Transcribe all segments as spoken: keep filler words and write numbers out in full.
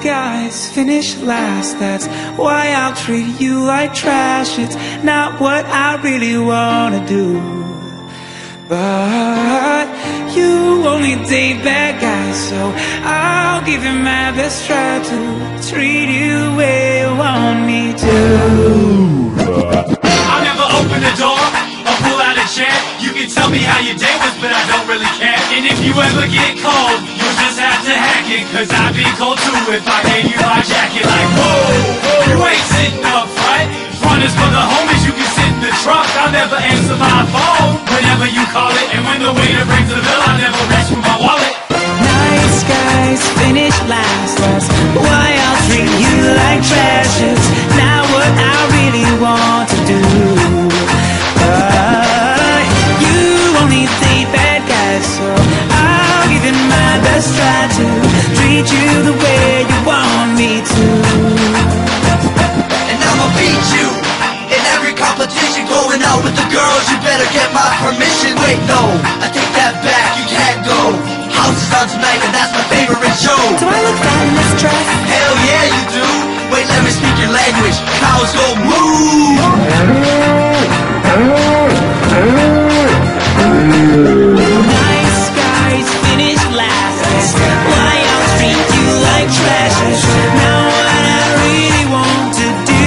guys finish last. That's why I'll treat you like trash. It's not what I really wanna do, but you only date bad guys, so I'll give it my best try to treat you the way you want me to. I'll never open the door or pull out a chair. You can tell me how your day was, but I don't really care. And if you ever get cold, you'll just have to hack it, cause I'd be cold too if I gave you my jacket. Like, whoa, you ain't sitting up front. Front is for the homies, you can sit in the trunk. I'll never answer my phone whenever you call it, and when the waiter brings the bill, I'll never reach for my wallet. Nice guys finish last. That's why I'll treat you like trash. It's not what I really want to do, but you only date bad guys, so I'll give it my best try to treat you the way you want me to. And I'ma beat you in every competition. Going out with the girls, you better get my permission. Wait, no, I take that back, you can't go. House is on tonight and that's my favorite show. Do I look fat in this dress? Hell yeah you do. Wait, let me speak your language. Cows go moo. Nice guys finish last. That's why I'll treat you like trash. That's not what I really want to do.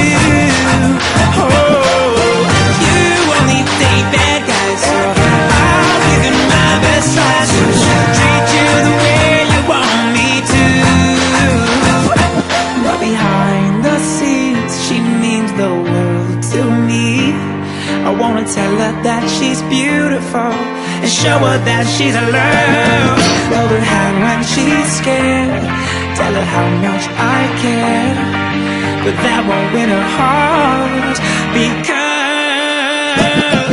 Oh, you only date bad guys, so I'll give it my best try to treat you the way you want me to. But behind the scenes, she means the world to me. I wanna tell her that she's beautiful and show her that she's alone. Hold her hand when she's scared, tell her how much I care, but that won't win her heart, because